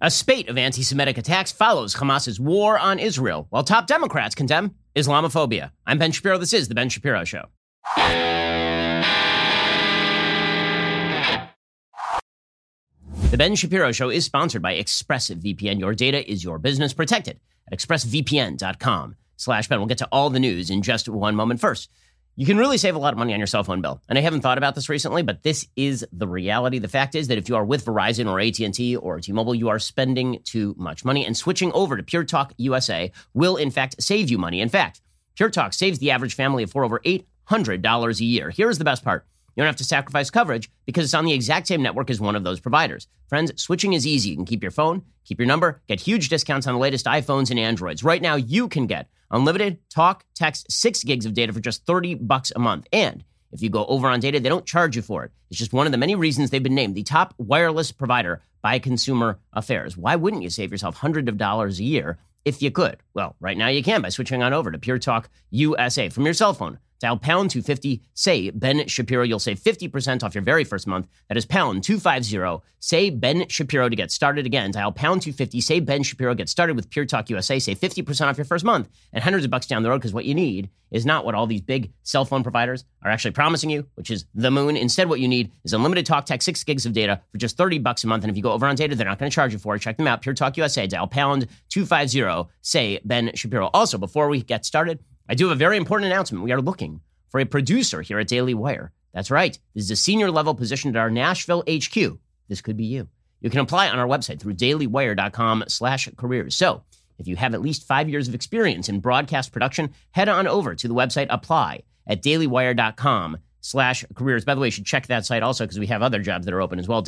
A spate of anti-Semitic attacks follows Hamas's war on Israel, while top Democrats condemn Islamophobia. I'm Ben Shapiro. This is The Ben Shapiro Show. The Ben Shapiro Show is sponsored by ExpressVPN. Your data is your business. Protected at expressvpn.com/Ben. We'll get to all the news in just one moment. First, you can really save a lot of money on your cell phone bill. And I haven't thought about this recently, but this is the reality. The fact is that if you are with Verizon or AT&T or T-Mobile, you are spending too much money. And switching over to Pure Talk USA will, in fact, save you money. In fact, Pure Talk saves the average family of four over $800 a year. Here's the best part. You don't have to sacrifice coverage because it's on the exact same network as one of those providers. Friends, switching is easy. You can keep your phone, keep your number, get huge discounts on the latest iPhones and Androids. Right now, you can get unlimited talk, text, 6 gigs of data for just $30 a month. And if you go over on data, they don't charge you for it. It's just one of the many reasons they've been named the top wireless provider by Consumer Affairs. Why wouldn't you save yourself hundreds of dollars a year if you could? Well, right now you can by switching on over to Pure Talk USA from your cell phone. Dial pound 250, say Ben Shapiro. You'll save 50% off your very first month. That is pound 250, say Ben Shapiro to get started. Again, dial pound 250, say Ben Shapiro. Get started with Pure Talk USA. Save 50% off your first month and hundreds of bucks down the road, because what you need is not what all these big cell phone providers are actually promising you, which is the moon. Instead, what you need is unlimited talk, text, 6 gigs of data for just $30 a month. And if you go over on data, they're not going to charge you for it. Check them out. Pure Talk USA. Dial pound 250, say Ben Shapiro. Also, before we get started, I do have a very important announcement. We are looking for a producer here at Daily Wire. That's right. This is a senior level position at our Nashville HQ. This could be you. You can apply on our website through dailywire.com/careers. So if you have at least 5 years of experience in broadcast production, head on over to the website, apply at dailywire.com/careers. By the way, you should check that site also because we have other jobs that are open as well.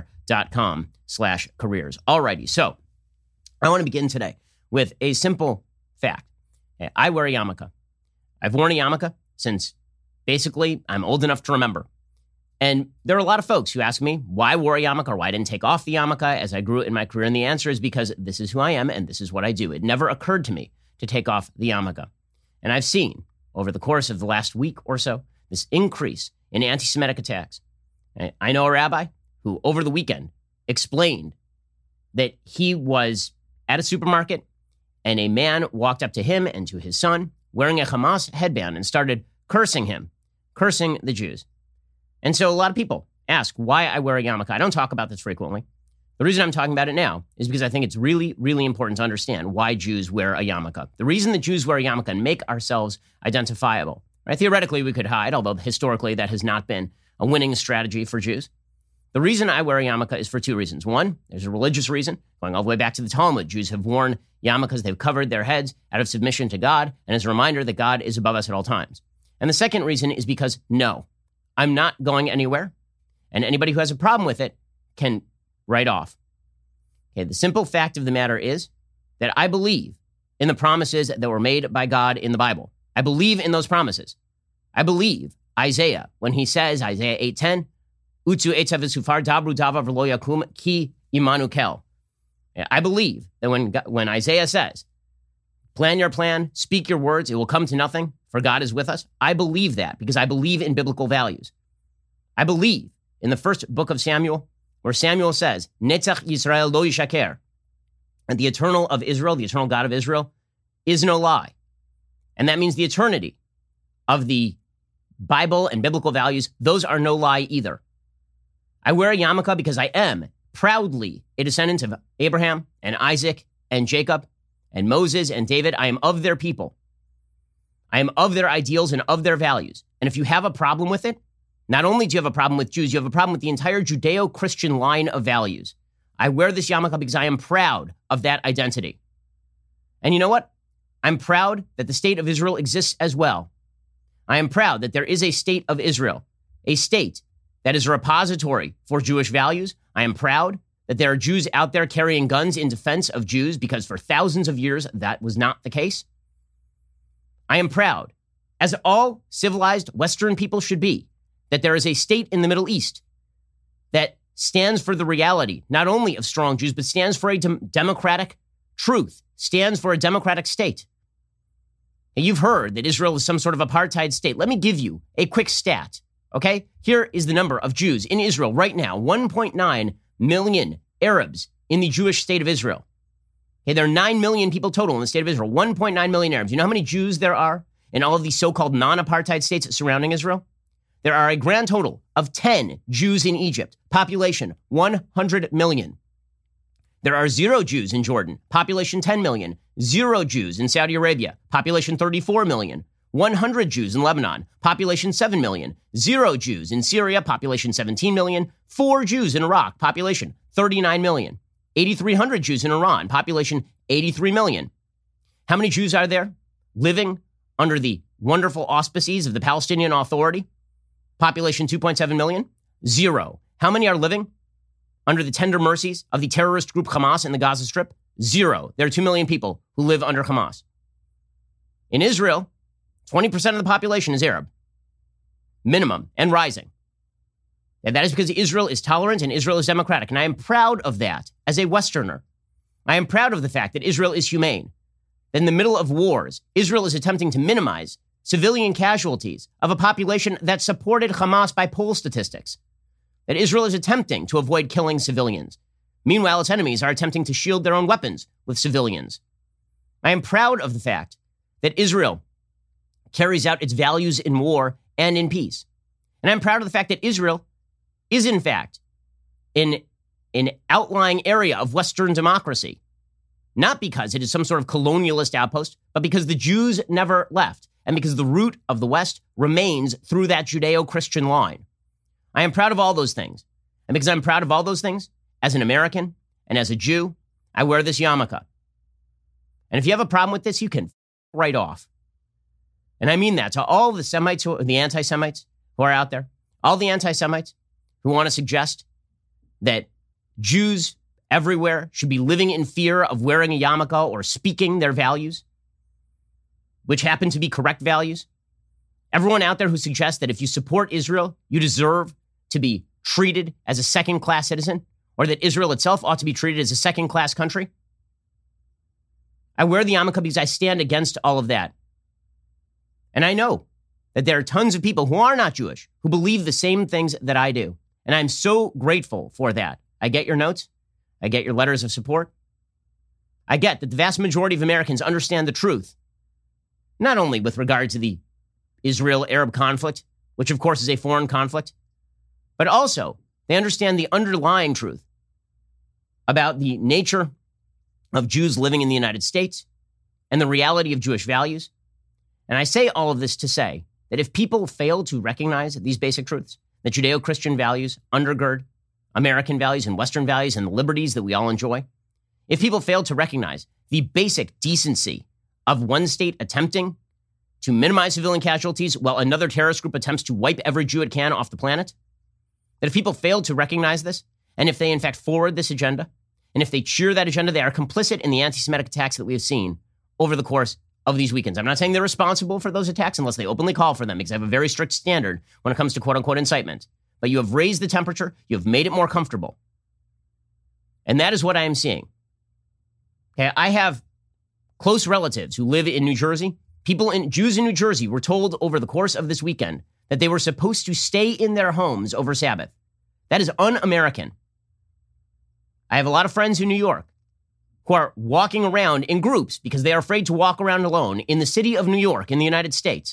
dailywire.com/careers. Alrighty. So I want to begin today with a simple fact. I wear a yarmulke. I've worn a yarmulke since basically I'm old enough to remember. And there are a lot of folks who ask me why I wore a yarmulke or why I didn't take off the yarmulke as I grew in my career. And the answer is because this is who I am and this is what I do. It never occurred to me to take off the yarmulke. And I've seen over the course of the last week or so this increase in anti-Semitic attacks. I know a rabbi who over the weekend explained that he was at a supermarket and a man walked up to him and to his son wearing a Hamas headband and started cursing him, cursing the Jews. And so a lot of people ask why I wear a yarmulke. I don't talk about this frequently. The reason I'm talking about it now is because I think it's really, really important to understand why Jews wear a yarmulke. The reason that Jews wear a yarmulke and make ourselves identifiable, right? Theoretically, we could hide, although historically that has not been a winning strategy for Jews. The reason I wear a yarmulke is for two reasons. One, there's a religious reason. Going all the way back to the Talmud, Jews have worn yarmulkes. They've covered their heads out of submission to God, and as a reminder that God is above us at all times. And the second reason is because, no, I'm not going anywhere, and anybody who has a problem with it can write off. Okay, the simple fact of the matter is that I believe in the promises that were made by God in the Bible. I believe in those promises. I believe Isaiah, when he says, Isaiah 8:10, Utsu etzav v'sufar dabru dava v'lo yakum ki imanu kel. I believe that when Isaiah says, plan your plan, speak your words, it will come to nothing, for God is with us. I believe that because I believe in biblical values. I believe in the first book of Samuel, where Samuel says, Netzach Yisrael lo yishaker, and the eternal of Israel, the eternal God of Israel, is no lie. And that means the eternity of the Bible and biblical values, those are no lie either. I wear a yarmulke because I am proudly a descendant of Abraham and Isaac and Jacob and Moses and David. I am of their people. I am of their ideals and of their values. And if you have a problem with it, not only do you have a problem with Jews, you have a problem with the entire Judeo-Christian line of values. I wear this yarmulke because I am proud of that identity. And you know what? I'm proud that the state of Israel exists as well. I am proud that there is a state of Israel, a state that is a repository for Jewish values. I am proud that there are Jews out there carrying guns in defense of Jews because for thousands of years that was not the case. I am proud, as all civilized Western people should be, that there is a state in the Middle East that stands for the reality, not only of strong Jews, but stands for a democratic truth, stands for a democratic state. And you've heard that Israel is some sort of apartheid state. Let me give you a quick stat, okay? Here is the number of Jews in Israel right now, 1.9 million Arabs in the Jewish state of Israel. Okay, there are 9 million people total in the state of Israel, 1.9 million Arabs. You know how many Jews there are in all of these so-called non-apartheid states surrounding Israel? There are a grand total of 10 Jews in Egypt, population 100 million. There are 0 Jews in Jordan, population 10 million. 0 Jews in Saudi Arabia, population 34 million. 100 Jews in Lebanon, population 7 million. 0 Jews in Syria, population 17 million. 4 Jews in Iraq, population 39 million. 8,300 Jews in Iran, population 83 million. How many Jews are there living under the wonderful auspices of the Palestinian Authority? Population 2.7 million. 0. How many are living under the tender mercies of the terrorist group Hamas in the Gaza Strip? 0. There are 2 million people who live under Hamas. In Israel, 20% of the population is Arab. Minimum, and rising. And that is because Israel is tolerant and Israel is democratic. And I am proud of that as a Westerner. I am proud of the fact that Israel is humane. That in the middle of wars, Israel is attempting to minimize civilian casualties of a population that supported Hamas by poll statistics. That Israel is attempting to avoid killing civilians. Meanwhile, its enemies are attempting to shield their own weapons with civilians. I am proud of the fact that Israel carries out its values in war and in peace. And I'm proud of the fact that Israel is, in fact, in an outlying area of Western democracy. Not because it is some sort of colonialist outpost, but because the Jews never left, and because the root of the West remains through that Judeo-Christian line. I am proud of all those things. And because I'm proud of all those things, as an American and as a Jew, I wear this yarmulke. And if you have a problem with this, you can right off. And I mean that to all the Semites, the anti-Semites who are out there, all the anti-Semites who want to suggest that Jews everywhere should be living in fear of wearing a yarmulke or speaking their values, which happen to be correct values. Everyone out there who suggests that if you support Israel, you deserve to be treated as a second-class citizen, or that Israel itself ought to be treated as a second-class country. I wear the yarmulke because I stand against all of that. And I know that there are tons of people who are not Jewish who believe the same things that I do. And I'm so grateful for that. I get your notes. I get your letters of support. I get that the vast majority of Americans understand the truth, not only with regard to the Israel-Arab conflict, which of course is a foreign conflict, but also they understand the underlying truth about the nature of Jews living in the United States and the reality of Jewish values. And I say all of this to say that if people fail to recognize these basic truths, that Judeo-Christian values undergird American values and Western values and the liberties that we all enjoy, if people fail to recognize the basic decency of one state attempting to minimize civilian casualties while another terrorist group attempts to wipe every Jew it can off the planet, that if people fail to recognize this, and if they in fact forward this agenda, and if they cheer that agenda, they are complicit in the anti-Semitic attacks that we have seen over the course of these weekends. I'm not saying they're responsible for those attacks unless they openly call for them, because I have a very strict standard when it comes to quote-unquote incitement. But you have raised the temperature. You have made it more comfortable. And that is what I am seeing. Okay, I have close relatives who live in New Jersey. Jews in New Jersey were told over the course of this weekend that they were supposed to stay in their homes over Sabbath. That is un-American. I have a lot of friends in New York who are walking around in groups because they are afraid to walk around alone in the city of New York in the United States.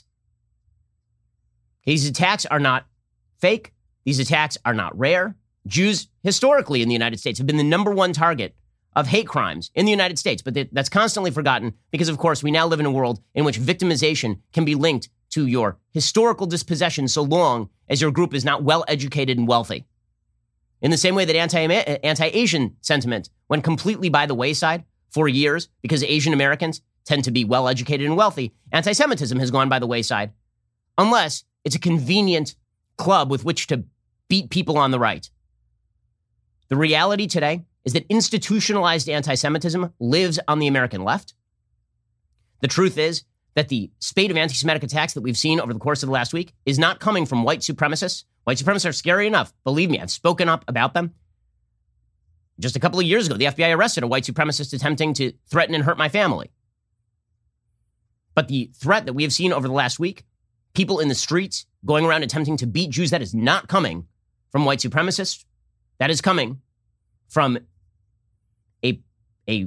These attacks are not fake. These attacks are not rare. Jews historically in the United States have been the number one target of hate crimes in the United States, but that's constantly forgotten because, of course, we now live in a world in which victimization can be linked to your historical dispossession so long as your group is not well-educated and wealthy. In the same way that anti-Asian sentiment went completely by the wayside for years because Asian Americans tend to be well-educated and wealthy, anti-Semitism has gone by the wayside unless it's a convenient club with which to beat people on the right. The reality today is that institutionalized anti-Semitism lives on the American left. The truth is that the spate of anti-Semitic attacks that we've seen over the course of the last week is not coming from white supremacists. White supremacists are scary enough. Believe me, I've spoken up about them. Just a couple of years ago, the FBI arrested a white supremacist attempting to threaten and hurt my family. But the threat that we have seen over the last week, people in the streets going around attempting to beat Jews, that is not coming from white supremacists. That is coming from a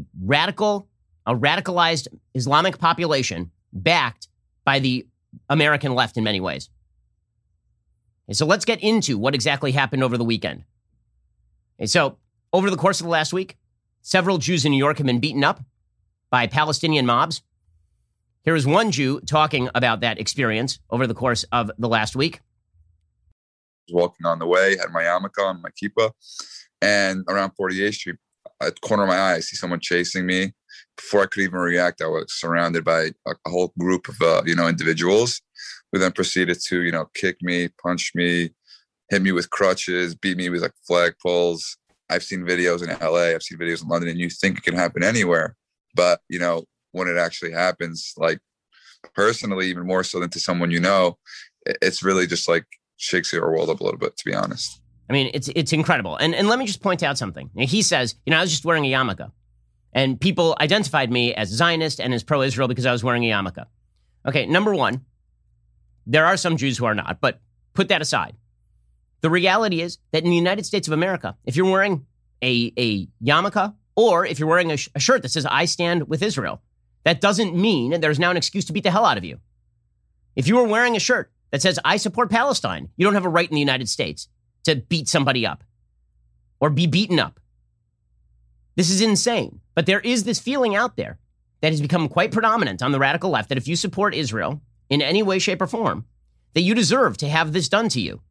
radicalized Islamic population backed by the American left in many ways. And so let's get into what exactly happened over the weekend. And so over the course of the last week, several Jews in New York have been beaten up by Palestinian mobs. Here is one Jew talking about that experience over the course of the last week. I was walking on the way, had my yarmulke on, my kippah, and around 48th Street, at the corner of my eye, I see someone chasing me. Before I could even react, I was surrounded by a whole group of, individuals who then proceeded to, kick me, punch me, hit me with crutches, beat me with like flagpoles. I've seen videos in LA, I've seen videos in London, and you think it can happen anywhere. But, when it actually happens, like personally, even more so than to someone it's really just like shakes your world up a little bit, to be honest. I mean, it's incredible. And let me just point out something. He says, I was just wearing a yarmulke. And people identified me as Zionist and as pro-Israel because I was wearing a yarmulke. Okay, number one, there are some Jews who are not, but put that aside. The reality is that in the United States of America, if you're wearing a yarmulke or if you're wearing a shirt that says, I stand with Israel, that doesn't mean there's now an excuse to beat the hell out of you. If you are wearing a shirt that says, I support Palestine, you don't have a right in the United States to beat somebody up or be beaten up. This is insane. But there is this feeling out there that has become quite predominant on the radical left that if you support Israel in any way, shape, or form, that you deserve to have this done to you.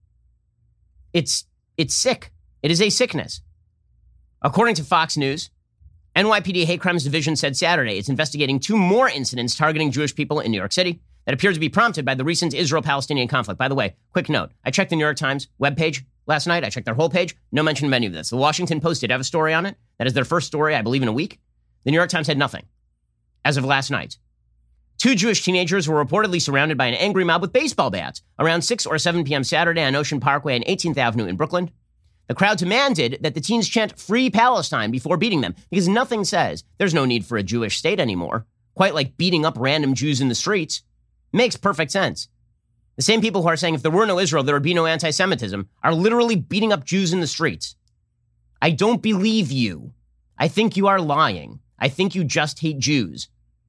It's sick. It is a sickness. According to Fox News, NYPD Hate Crimes Division said Saturday it's investigating 2 more incidents targeting Jewish people in New York City that appear to be prompted by the recent Israel-Palestinian conflict. By the way, quick note, I checked the New York Times webpage last night. I checked their whole page. No mention of any of this. The Washington Post did have a story on it. That is their first story, I believe, in a week. The New York Times had nothing as of last night. 2 Jewish teenagers were reportedly surrounded by an angry mob with baseball bats around 6 or 7 p.m. Saturday on Ocean Parkway and 18th Avenue in Brooklyn. The crowd demanded that the teens chant Free Palestine before beating them because nothing says there's no need for a Jewish state anymore, quite like beating up random Jews in the streets. Makes perfect sense. The same people who are saying if there were no Israel, there would be no anti-Semitism are literally beating up Jews in the streets. I don't believe you. I think you are lying. I think you just hate Jews.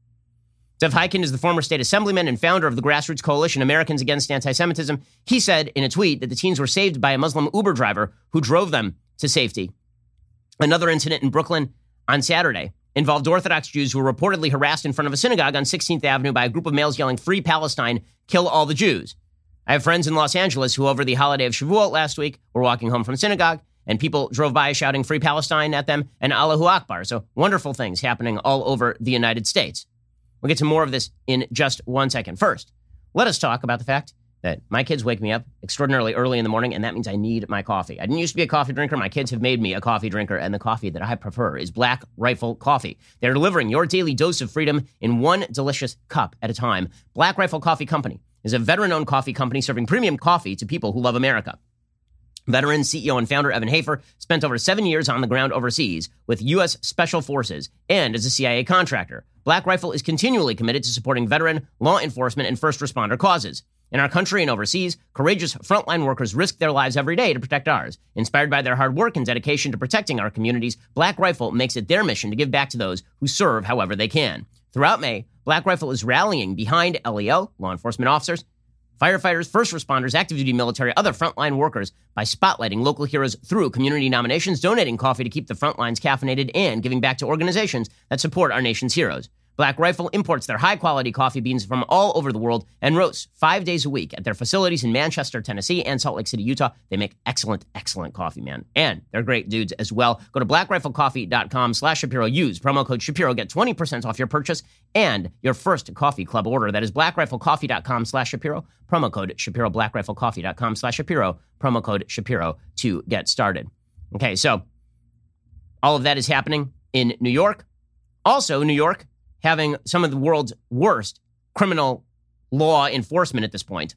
Zev Heiken is the former state assemblyman and founder of the grassroots coalition Americans Against Anti-Semitism. He said in a tweet that the teens were saved by a Muslim Uber driver who drove them to safety. Another incident in Brooklyn on Saturday involved Orthodox Jews who were reportedly harassed in front of a synagogue on 16th Avenue by a group of males yelling, Free Palestine, kill all the Jews. I have friends in Los Angeles who over the holiday of Shavuot last week were walking home from synagogue and people drove by shouting Free Palestine at them and Allahu Akbar. So wonderful things happening all over the United States. We'll get to more of this in just 1 second. First, let us talk about the fact that my kids wake me up extraordinarily early in the morning, and that means I need my coffee. I didn't used to be a coffee drinker. My kids have made me a coffee drinker, and the coffee that I prefer is Black Rifle Coffee. They're delivering your daily dose of freedom in one delicious cup at a time. Black Rifle Coffee Company is a veteran-owned coffee company serving premium coffee to people who love America. Veteran CEO and founder Evan Hafer spent over 7 years on the ground overseas with U.S. Special Forces and as a CIA contractor. Black Rifle is continually committed to supporting veteran, law enforcement, and first responder causes. In our country and overseas, courageous frontline workers risk their lives every day to protect ours. Inspired by their hard work and dedication to protecting our communities, Black Rifle makes it their mission to give back to those who serve however they can. Throughout May, Black Rifle is rallying behind LEO, law enforcement officers, firefighters, first responders, active duty military, other frontline workers by spotlighting local heroes through community nominations, donating coffee to keep the front lines caffeinated, and giving back to organizations that support our nation's heroes. Black Rifle imports their high-quality coffee beans from all over the world and roasts 5 days a week at their facilities in Manchester, Tennessee, and Salt Lake City, Utah. They make excellent, excellent coffee, man. And they're great dudes as well. Go to blackriflecoffee.com/Shapiro. Use promo code Shapiro. Get 20% off your purchase and your first coffee club order. That is blackriflecoffee.com/Shapiro. Promo code Shapiro. Blackriflecoffee.com/Shapiro. Promo code Shapiro to get started. Okay, so all of that is happening in New York. Also, New York having some of the world's worst criminal law enforcement at this point.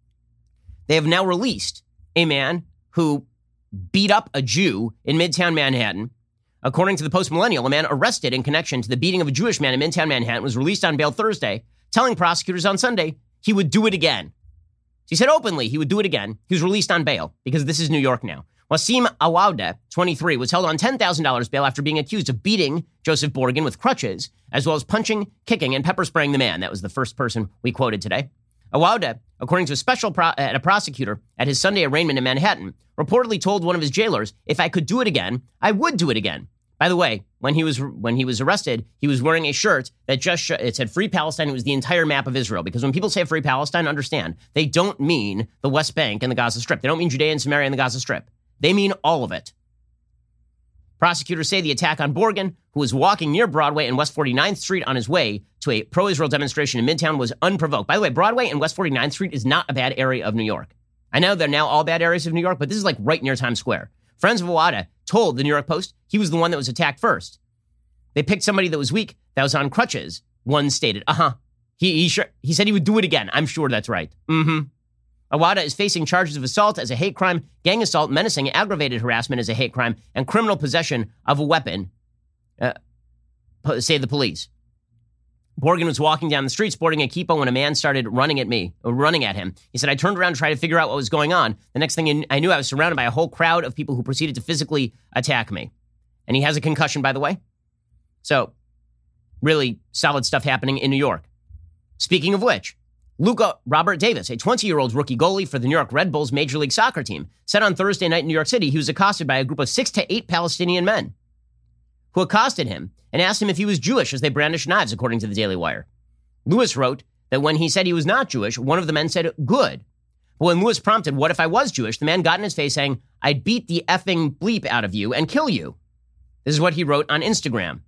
They have now released a man who beat up a Jew in Midtown Manhattan. According to the Post Millennial, a man arrested in connection to the beating of a Jewish man in Midtown Manhattan was released on bail Thursday, telling prosecutors on Sunday he would do it again. He said openly he would do it again. He was released on bail because this is New York now. Wasim Awauda, 23, was held on $10,000 bail after being accused of beating Joseph Borgen with crutches, as well as punching, kicking, and pepper spraying the man. That was the first person we quoted today. Awauda, according to a prosecutor at his Sunday arraignment in Manhattan, reportedly told one of his jailers, "If I could do it again, I would do it again." By the way, when he was arrested, he was wearing a shirt that it said Free Palestine. It was the entire map of Israel. Because when people say Free Palestine, understand, they don't mean the West Bank and the Gaza Strip. They don't mean Judea and Samaria and the Gaza Strip. They mean all of it. Prosecutors say the attack on Borgen, who was walking near Broadway and West 49th Street on his way to a pro-Israel demonstration in Midtown, was unprovoked. By the way, Broadway and West 49th Street is not a bad area of New York. I know they're now all bad areas of New York, but this is like right near Times Square. Friends of Awauda told the New York Post he was the one that was attacked first. They picked somebody that was weak, that was on crutches, one stated. He said he would do it again. I'm sure that's right. Awauda is facing charges of assault as a hate crime, gang assault, menacing, aggravated harassment as a hate crime, and criminal possession of a weapon, say the police. Borgen was walking down the street sporting a kippah when a man started running at him. He said, "I turned around to try to figure out what was going on. The next thing I knew, I was surrounded by a whole crowd of people who proceeded to physically attack me." And he has a concussion, by the way. So, really solid stuff happening in New York. Speaking of which, Luka Robert Davis, a 20-year-old rookie goalie for the New York Red Bulls Major League Soccer team, said on Thursday night in New York City he was accosted by a group of 6 to 8 Palestinian men who accosted him and asked him if he was Jewish as they brandished knives, according to the Daily Wire. Lewis wrote that when he said he was not Jewish, one of the men said, "Good." But when Lewis prompted, "What if I was Jewish?" the man got in his face saying, "I'd beat the effing bleep out of you and kill you." This is what he wrote on Instagram.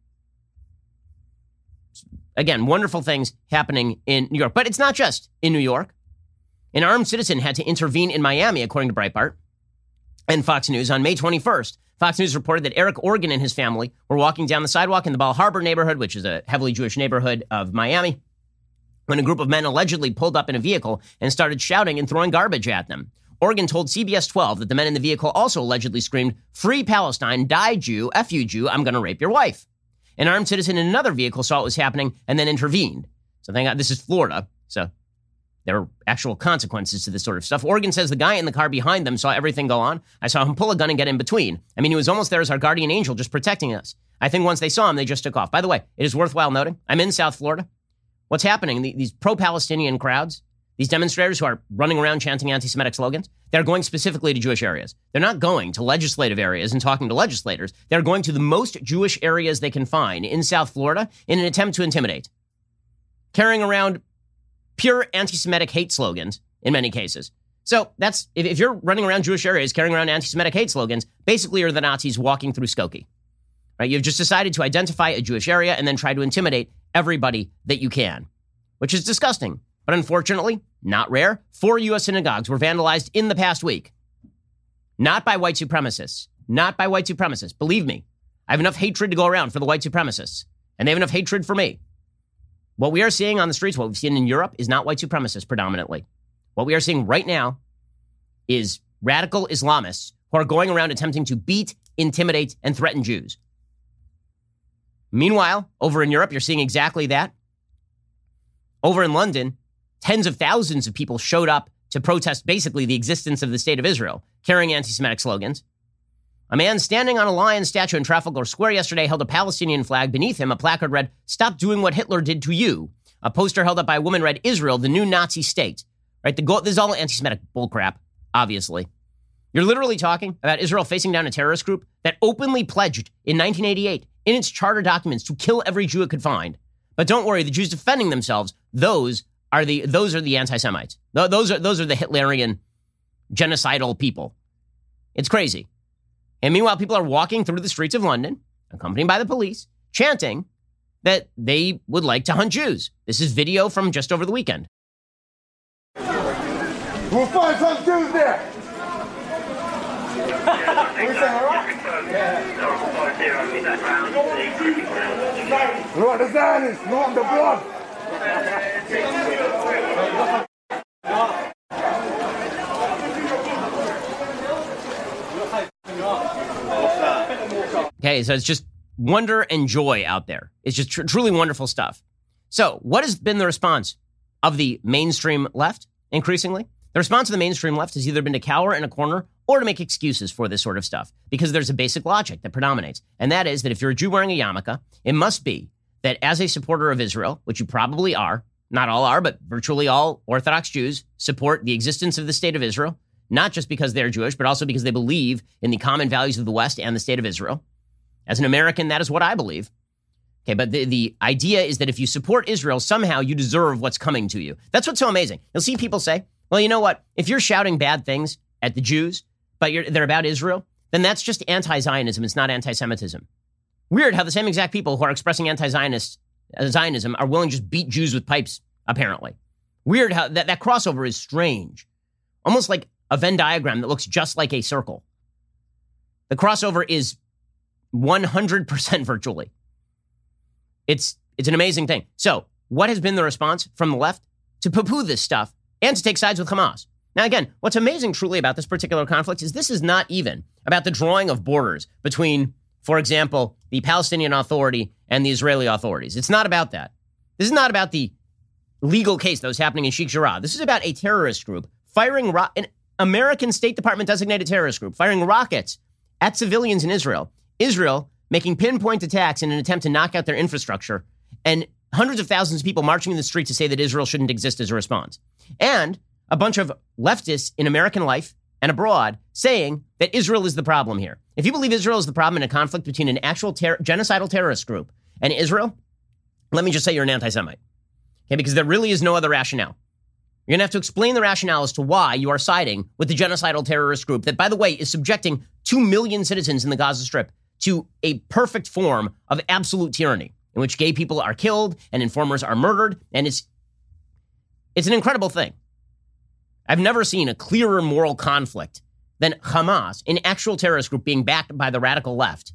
Again, wonderful things happening in New York. But it's not just in New York. An armed citizen had to intervene in Miami, according to Breitbart and Fox News. On May 21st, Fox News reported that Eric Organ and his family were walking down the sidewalk in the Bal Harbour neighborhood, which is a heavily Jewish neighborhood of Miami, when a group of men allegedly pulled up in a vehicle and started shouting and throwing garbage at them. Organ told CBS 12 that the men in the vehicle also allegedly screamed, "Free Palestine, die Jew, F you Jew, I'm going to rape your wife." An armed citizen in another vehicle saw what was happening and then intervened. So thank God this is Florida, so there are actual consequences to this sort of stuff. Organ says the guy in the car behind them saw everything go on. "I saw him pull a gun and get in between. I mean, he was almost there as our guardian angel just protecting us. I think once they saw him, they just took off." By the way, it is worthwhile noting, I'm in South Florida. What's happening? These pro-Palestinian crowds, these demonstrators who are running around chanting anti-Semitic slogans, they're going specifically to Jewish areas. They're not going to legislative areas and talking to legislators. They're going to the most Jewish areas they can find in South Florida in an attempt to intimidate, carrying around pure anti-Semitic hate slogans in many cases. So that's, if you're running around Jewish areas carrying around anti-Semitic hate slogans, basically you're the Nazis walking through Skokie. Right? You've just decided to identify a Jewish area and then try to intimidate everybody that you can, which is disgusting. But unfortunately, not rare, 4 U.S. synagogues were vandalized in the past week. Not by white supremacists. Not by white supremacists. Believe me, I have enough hatred to go around for the white supremacists. And they have enough hatred for me. What we are seeing on the streets, what we've seen in Europe, is not white supremacists predominantly. What we are seeing right now is radical Islamists who are going around attempting to beat, intimidate, and threaten Jews. Meanwhile, over in Europe, you're seeing exactly that. Over in London, tens of thousands of people showed up to protest basically the existence of the state of Israel, carrying anti-Semitic slogans. A man standing on a lion statue in Trafalgar Square yesterday held a Palestinian flag. Beneath him, a placard read, "Stop doing what Hitler did to you." A poster held up by a woman read, "Israel, the new Nazi state." Right? This is all anti-Semitic bullcrap, obviously. You're literally talking about Israel facing down a terrorist group that openly pledged in 1988 in its charter documents to kill every Jew it could find. But don't worry, the Jews defending themselves, those are the anti-Semites. Those are the Hitlerian genocidal people. It's crazy. And meanwhile, people are walking through the streets of London, accompanied by the police, chanting that they would like to hunt Jews. This is video from just over the weekend. We'll find some Jews there. We want the Zionists, we want the blood. Okay, so it's just wonder and joy out there. It's just truly wonderful stuff. So what has been the response of the mainstream left increasingly? The response of the mainstream left has either been to cower in a corner or to make excuses for this sort of stuff, because there's a basic logic that predominates. And that is that if you're a Jew wearing a yarmulke, it must be that as a supporter of Israel, which you probably are, not all are, but virtually all Orthodox Jews support the existence of the state of Israel, not just because they're Jewish, but also because they believe in the common values of the West and the state of Israel. As an American, that is what I believe. Okay, but the idea is that if you support Israel, somehow you deserve what's coming to you. That's what's so amazing. You'll see people say, well, you know what? If you're shouting bad things at the Jews, but they're about Israel, then that's just anti-Zionism. It's not anti-Semitism. Weird how the same exact people who are expressing anti-Zionism are willing to just beat Jews with pipes, apparently. Weird how that crossover is strange. Almost like a Venn diagram that looks just like a circle. The crossover is 100% virtually. It's an amazing thing. So what has been the response from the left? To poo-poo this stuff and to take sides with Hamas. Now, again, what's amazing truly about this particular conflict is this is not even about the drawing of borders between, for example, the Palestinian Authority and the Israeli authorities. It's not about that. This is not about the legal case that was happening in Sheikh Jarrah. This is about a terrorist group firing, an American State Department designated terrorist group firing rockets at civilians in Israel. Israel making pinpoint attacks in an attempt to knock out their infrastructure, and hundreds of thousands of people marching in the street to say that Israel shouldn't exist as a response. And a bunch of leftists in American life and abroad saying that Israel is the problem here. If you believe Israel is the problem in a conflict between an actual genocidal terrorist group and Israel, let me just say you're an anti-Semite. Okay, because there really is no other rationale. You're going to have to explain the rationale as to why you are siding with the genocidal terrorist group that, by the way, is subjecting 2 million citizens in the Gaza Strip to a perfect form of absolute tyranny in which gay people are killed and informers are murdered. And it's an incredible thing. I've never seen a clearer moral conflict than Hamas, an actual terrorist group being backed by the radical left.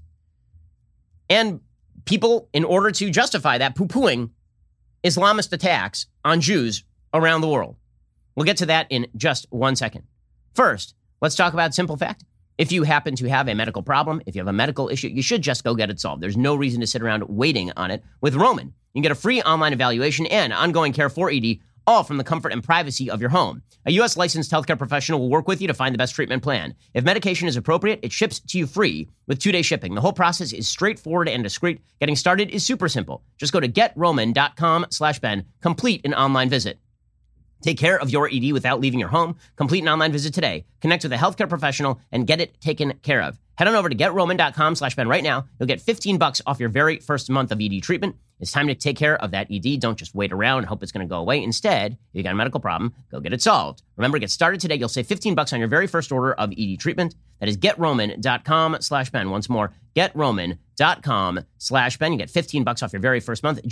And people, in order to justify that, poo-pooing Islamist attacks on Jews around the world. We'll get to that in just 1 second. First, let's talk about simple fact. If you happen to have a medical problem, if you have a medical issue, you should just go get it solved. There's no reason to sit around waiting on it. With Roman, you can get a free online evaluation and ongoing care for ED, all from the comfort and privacy of your home. A U.S. licensed healthcare professional will work with you to find the best treatment plan. If medication is appropriate, it ships to you free with 2-day shipping. The whole process is straightforward and discreet. Getting started is super simple. Just go to GetRoman.com/Ben. Complete an online visit. Take care of your ED without leaving your home. Complete an online visit today. Connect with a healthcare professional and get it taken care of. Head on over to GetRoman.com/Ben right now. You'll get $15 off your very first month of ED treatment. It's time to take care of that ED. Don't just wait around and hope it's going to go away. Instead, if you got a medical problem, go get it solved. Remember, get started today. You'll save $15 on your very first order of ED treatment. That is GetRoman.com/Ben. Once more, GetRoman.com/Ben. You get $15 off your very first month.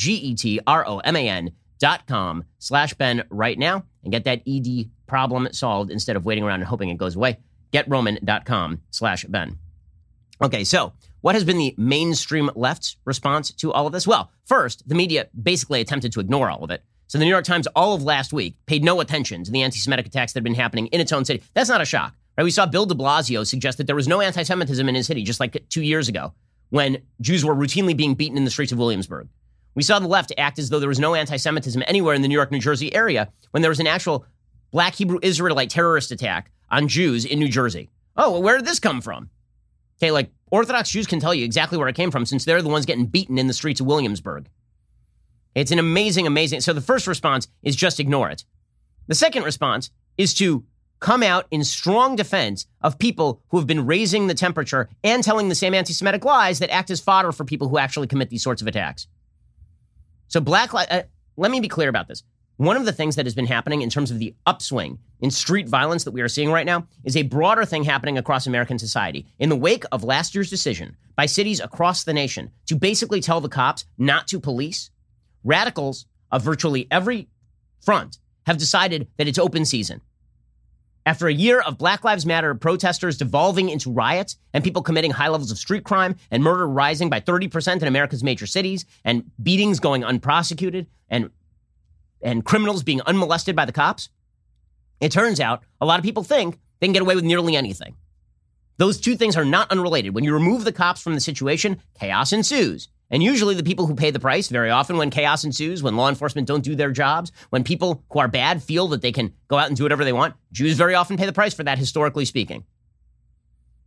GetRoman.com/Ben right now and get that ED problem solved instead of waiting around and hoping it goes away. GetRoman.com/Ben. Okay, so what has been the mainstream left's response to all of this? Well, first, the media basically attempted to ignore all of it. So the New York Times all of last week paid no attention to the anti-Semitic attacks that had been happening in its own city. That's not a shock, right? We saw Bill de Blasio suggest that there was no anti-Semitism in his city, just like 2 years ago when Jews were routinely being beaten in the streets of Williamsburg. We saw the left act as though there was no anti-Semitism anywhere in the New York, New Jersey area when there was an actual Black Hebrew Israelite terrorist attack on Jews in New Jersey. Oh, well, where did this come from? Okay, like Orthodox Jews can tell you exactly where it came from since they're the ones getting beaten in the streets of Williamsburg. It's an amazing. So the first response is just ignore it. The second response is to come out in strong defense of people who have been raising the temperature and telling the same anti-Semitic lies that act as fodder for people who actually commit these sorts of attacks. So let me be clear about this. One of the things that has been happening in terms of the upswing in street violence that we are seeing right now is a broader thing happening across American society. In the wake of last year's decision by cities across the nation to basically tell the cops not to police, radicals of virtually every front have decided that it's open season. After a year of Black Lives Matter protesters devolving into riots and people committing high levels of street crime and murder rising by 30% in America's major cities and beatings going unprosecuted and criminals being unmolested by the cops, it turns out a lot of people think they can get away with nearly anything. Those two things are not unrelated. When you remove the cops from the situation, chaos ensues. And usually the people who pay the price, very often when chaos ensues, when law enforcement don't do their jobs, when people who are bad feel that they can go out and do whatever they want, Jews very often pay the price for that, historically speaking.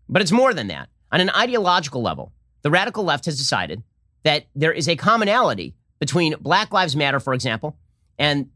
But it's more than that. On an ideological level, the radical left has decided that there is a commonality between Black Lives Matter, for example, and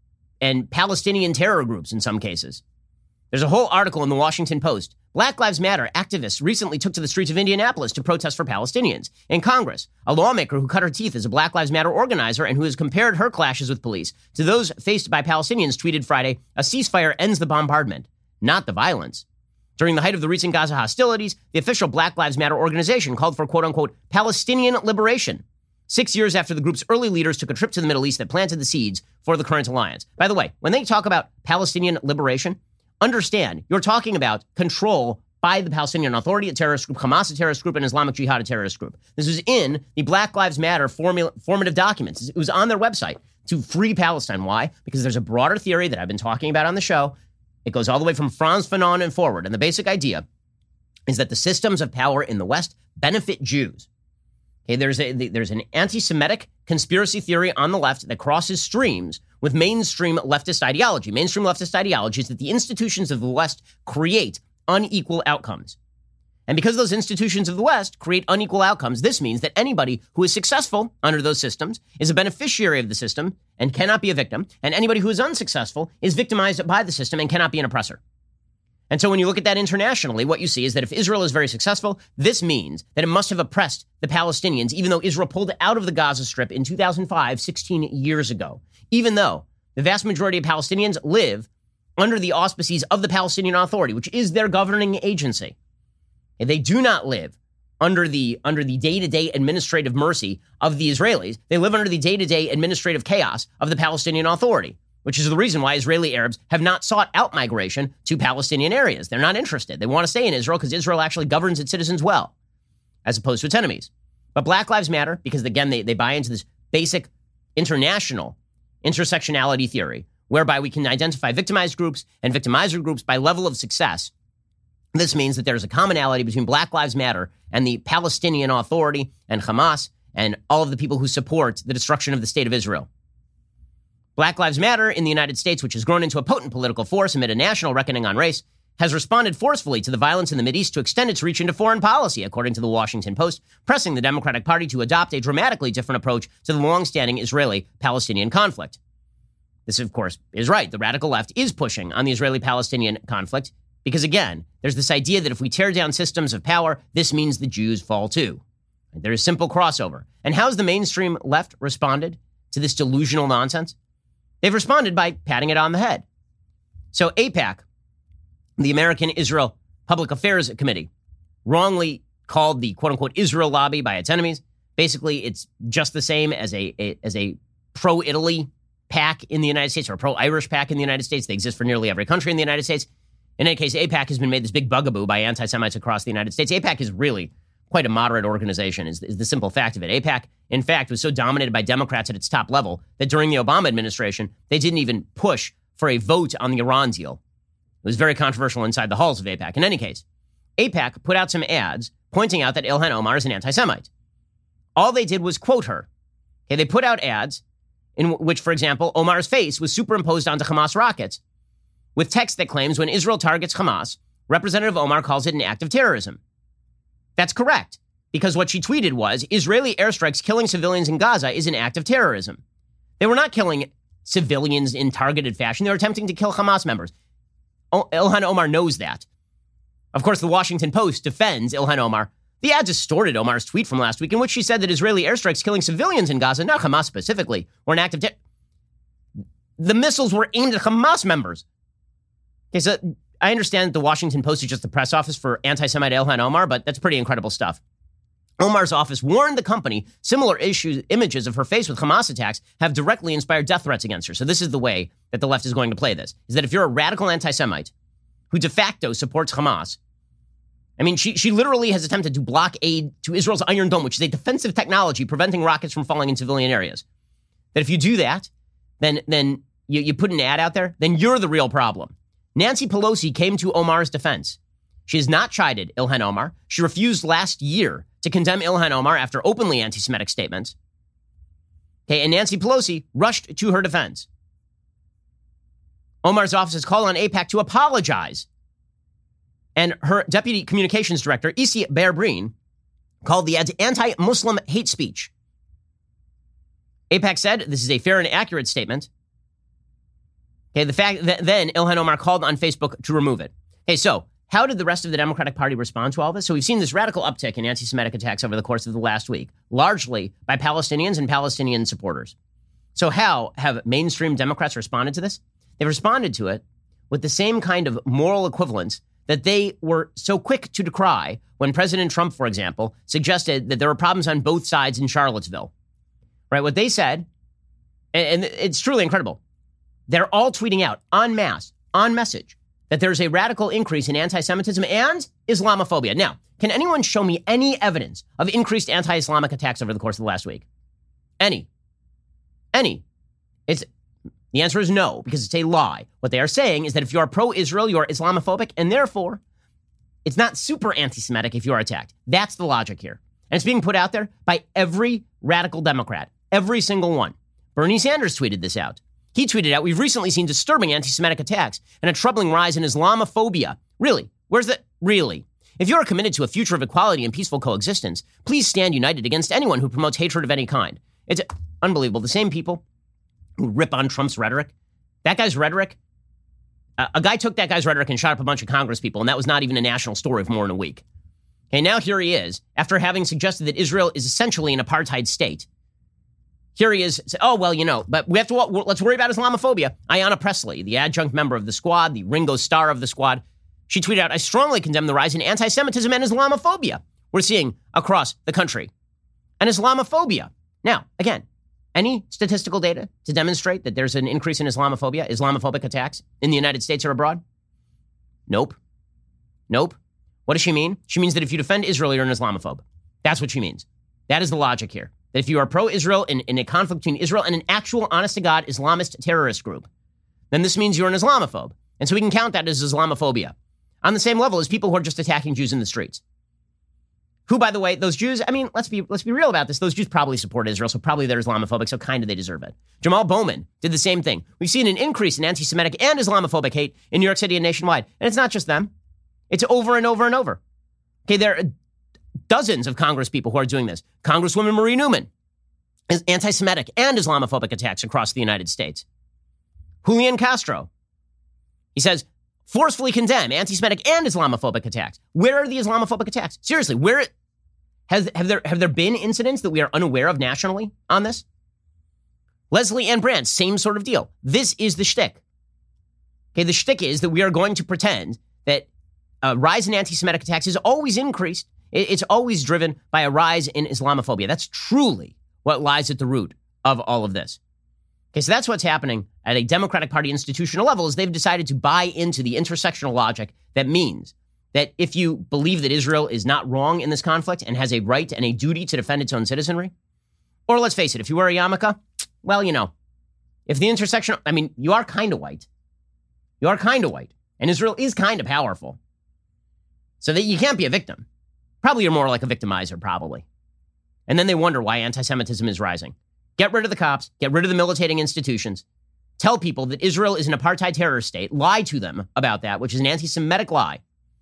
Palestinian terror groups in some cases. There's a whole article in the Washington Post. Black Lives Matter activists recently took to the streets of Indianapolis to protest for Palestinians. In Congress, a lawmaker who cut her teeth as a Black Lives Matter organizer and who has compared her clashes with police to those faced by Palestinians tweeted Friday, "A ceasefire ends the bombardment, not the violence." During the height of the recent Gaza hostilities, the official Black Lives Matter organization called for quote-unquote Palestinian liberation, 6 years after the group's early leaders took a trip to the Middle East that planted the seeds for the current alliance. By the way, when they talk about Palestinian liberation, understand you're talking about control by the Palestinian Authority, a terrorist group, Hamas, a terrorist group, and Islamic Jihad, a terrorist group. This was in the Black Lives Matter formative documents. It was on their website to free Palestine. Why? Because there's a broader theory that I've been talking about on the show. It goes all the way from Frantz Fanon and forward. And the basic idea is that the systems of power in the West benefit Jews. Okay, there's an anti-Semitic conspiracy theory on the left that crosses streams with mainstream leftist ideology. Mainstream leftist ideology is that the institutions of the West create unequal outcomes. And because those institutions of the West create unequal outcomes, this means that anybody who is successful under those systems is a beneficiary of the system and cannot be a victim. And anybody who is unsuccessful is victimized by the system and cannot be an oppressor. And so when you look at that internationally, what you see is that if Israel is very successful, this means that it must have oppressed the Palestinians, even though Israel pulled out of the Gaza Strip in 2005, 16 years ago. Even though the vast majority of Palestinians live under the auspices of the Palestinian Authority, which is their governing agency. They do not live under the day-to-day administrative mercy of the Israelis. They live under the day-to-day administrative chaos of the Palestinian Authority, which is the reason why Israeli Arabs have not sought out migration to Palestinian areas. They're not interested. They want to stay in Israel because Israel actually governs its citizens well, as opposed to its enemies. But Black Lives Matter, because again, they buy into this basic international intersectionality theory, whereby we can identify victimized groups and victimizer groups by level of success. This means that there's a commonality between Black Lives Matter and the Palestinian Authority and Hamas and all of the people who support the destruction of the state of Israel. Black Lives Matter in the United States, which has grown into a potent political force amid a national reckoning on race, has responded forcefully to the violence in the Mideast to extend its reach into foreign policy, according to the Washington Post, pressing the Democratic Party to adopt a dramatically different approach to the long-standing Israeli-Palestinian conflict. This, of course, is right. The radical left is pushing on the Israeli-Palestinian conflict because, again, there's this idea that if we tear down systems of power, this means the Jews fall too. There is simple crossover. And how's the mainstream left responded to this delusional nonsense? They've responded by patting it on the head. So AIPAC, the American Israel Public Affairs Committee, wrongly called the quote-unquote Israel lobby by its enemies. Basically, it's just the same as a pro-Italy PAC in the United States or a pro-Irish PAC in the United States. They exist for nearly every country in the United States. In any case, AIPAC has been made this big bugaboo by anti-Semites across the United States. AIPAC is really quite a moderate organization, is the simple fact of it. AIPAC, in fact, was so dominated by Democrats at its top level that during the Obama administration, they didn't even push for a vote on the Iran deal. It was very controversial inside the halls of AIPAC. In any case, AIPAC put out some ads pointing out that Ilhan Omar is an anti-Semite. All they did was quote her. Okay, they put out ads in which, for example, Omar's face was superimposed onto Hamas rockets with text that claims when Israel targets Hamas, Representative Omar calls it an act of terrorism. That's correct, because what she tweeted was, Israeli airstrikes killing civilians in Gaza is an act of terrorism. They were not killing civilians in targeted fashion. They were attempting to kill Hamas members. Ilhan Omar knows that. Of course, the Washington Post defends Ilhan Omar. The ad distorted Omar's tweet from last week in which she said that Israeli airstrikes killing civilians in Gaza, not Hamas specifically, were an act of terror. The missiles were aimed at Hamas members. Okay, so I understand that the Washington Post is just the press office for anti-Semite Ilhan Omar, but that's pretty incredible stuff. Omar's office warned the company similar images of her face with Hamas attacks have directly inspired death threats against her. So this is the way that the left is going to play this, is that if you're a radical anti-Semite who de facto supports Hamas, I mean, she literally has attempted to block aid to Israel's Iron Dome, which is a defensive technology preventing rockets from falling in civilian areas. That if you do that, then you put an ad out there, then you're the real problem. Nancy Pelosi came to Omar's defense. She has not chided Ilhan Omar. She refused last year to condemn Ilhan Omar after openly anti-Semitic statements. Okay, and Nancy Pelosi rushed to her defense. Omar's office has called on AIPAC to apologize And her deputy communications director, Isi Bear-Breen, called the ads anti-Muslim hate speech. AIPAC said this is a fair and accurate statement. Okay, the fact that then Ilhan Omar called on Facebook to remove it. Okay, so how did the rest of the Democratic Party respond to all this? So we've seen this radical uptick in anti-Semitic attacks over the course of the last week, largely by Palestinians and Palestinian supporters. So how have mainstream Democrats responded to this? They've responded to it with the same kind of moral equivalence that they were so quick to decry when President Trump, for example, suggested that there were problems on both sides in Charlottesville. Right? What they said, and it's truly incredible, they're all tweeting out en masse, on message, that there's a radical increase in anti-Semitism and Islamophobia. Now, can anyone show me any evidence of increased anti-Islamic attacks over the course of the last week? Any? The answer is no, because it's a lie. What they are saying is that if you are pro-Israel, you are Islamophobic, and therefore, it's not super anti-Semitic if you are attacked. That's the logic here. And it's being put out there by every radical Democrat, every single one. Bernie Sanders tweeted this out. He tweeted out, we've recently seen disturbing anti-Semitic attacks and a troubling rise in Islamophobia. Really? Where's the... Really? If you are committed to a future of equality and peaceful coexistence, please stand united against anyone who promotes hatred of any kind. It's unbelievable. The same people who rip on Trump's rhetoric. That guy's rhetoric, a guy took that guy's rhetoric and shot up a bunch of Congress people, and that was not even a national story for more than a week. Okay, now here he is, after having suggested that Israel is essentially an apartheid state. Here he is, oh, well, but we have to, let's worry about Islamophobia. Ayanna Pressley, the adjunct member of the squad, the Ringo Starr of the squad, she tweeted out, I strongly condemn the rise in anti-Semitism and Islamophobia we're seeing across the country. And Islamophobia. Now, again, any statistical data to demonstrate that there's an increase in Islamophobia, Islamophobic attacks in the United States or abroad? Nope. What does she mean? She means that if you defend Israel, you're an Islamophobe. That's what she means. That is the logic here. That if you are pro-Israel in a conflict between Israel and an actual, honest-to-God Islamist terrorist group, then this means you're an Islamophobe. And so we can count that as Islamophobia. On the same level as people who are just attacking Jews in the streets. Who, by the way, those Jews, let's be real about this. Those Jews probably support Israel, so probably they're Islamophobic, so kind of they deserve it. Jamal Bowman did the same thing. We've seen an increase in anti-Semitic and Islamophobic hate in New York City and nationwide. And it's not just them. It's over and over and over. Okay, there are dozens of Congress people who are doing this. Congresswoman Marie Newman is anti-Semitic and Islamophobic attacks across the United States. Julian Castro, he says, forcefully condemn anti-Semitic and Islamophobic attacks. Where are the Islamophobic attacks? Seriously, where have there been incidents that we are unaware of nationally on this? Leslie Ann Brandt, same sort of deal. This is the shtick. Okay, the shtick is that we are going to pretend that a rise in anti-Semitic attacks is always increased. It's always driven by a rise in Islamophobia. That's truly what lies at the root of all of this. Okay, so that's what's happening at a Democratic Party institutional level is they've decided to buy into the intersectional logic that means that if you believe that Israel is not wrong in this conflict and has a right and a duty to defend its own citizenry, or let's face it, if you wear a yarmulke, well, if the intersectional, you are kind of white. You are kind of white. And Israel is kind of powerful. So that you can't be a victim. Probably you're more like a victimizer, probably. And then they wonder why anti-Semitism is rising. Get rid of the cops. Get rid of the militating institutions. Tell people that Israel is an apartheid terrorist state. Lie to them about that, which is an anti-Semitic lie.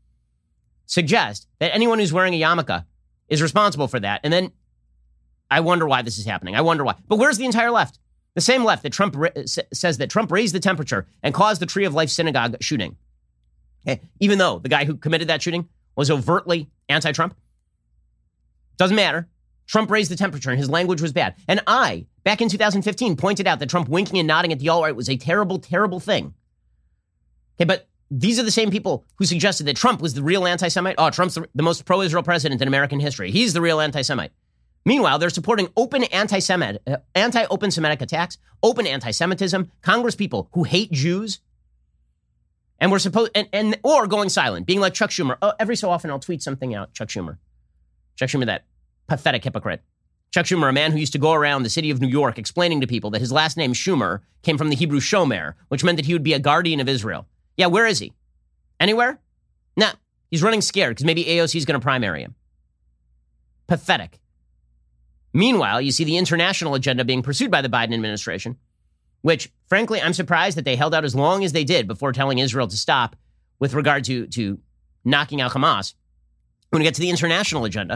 Suggest that anyone who's wearing a yarmulke is responsible for that. And then I wonder why this is happening. I wonder why. But where's the entire left? The same left that says that Trump raised the temperature and caused the Tree of Life synagogue shooting. Okay? Even though the guy who committed that shooting was overtly anti-Trump. Doesn't matter. Trump raised the temperature and his language was bad. And I, back in 2015, pointed out that Trump winking and nodding at the alt-right was a terrible, terrible thing. Okay, but these are the same people who suggested that Trump was the real anti-Semite. Oh, Trump's the most pro-Israel president in American history. He's the real anti-Semite. Meanwhile, they're supporting open anti-open Semitic attacks, open anti-Semitism, Congress people who hate Jews. And we're supposed, or going silent, being like Chuck Schumer. Oh, every so often I'll tweet something out, Chuck Schumer, that pathetic hypocrite. Chuck Schumer, a man who used to go around the city of New York explaining to people that his last name Schumer came from the Hebrew shomer, which meant that he would be a guardian of Israel. Yeah, where is he? Anywhere? Nah, he's running scared because maybe AOC is going to primary him. Pathetic. Meanwhile, you see the international agenda being pursued by the Biden administration, which, frankly, I'm surprised that they held out as long as they did before telling Israel to stop with regard to knocking out Hamas. When we get to the international agenda,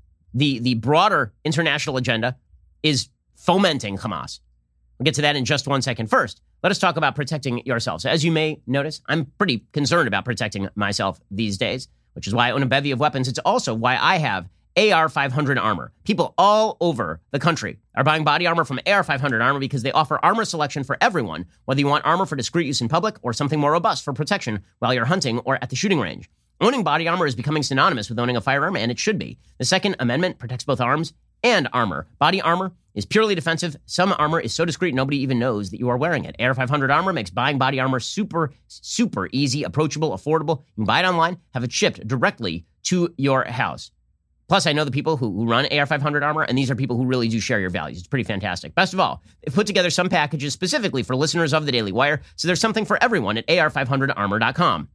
the broader international agenda is fomenting Hamas. We'll get to that in just 1 second. First, let us talk about protecting yourselves. As you may notice, I'm pretty concerned about protecting myself these days, which is why I own a bevy of weapons. It's also why I have AR-500 armor. People all over the country are buying body armor from AR-500 armor because they offer armor selection for everyone, whether you want armor for discreet use in public or something more robust for protection while you're hunting or at the shooting range. Owning body armor is becoming synonymous with owning a firearm, and it should be. The Second Amendment protects both arms and armor. Body armor is purely defensive. Some armor is so discreet nobody even knows that you are wearing it. AR-500 armor makes buying body armor super, super easy, approachable, affordable. You can buy it online, have it shipped directly to your house. Plus, I know the people who run AR-500 armor, and these are people who really do share your values. It's pretty fantastic. Best of all, they've put together some packages specifically for listeners of the Daily Wire, so there's something for everyone at AR500armor.com.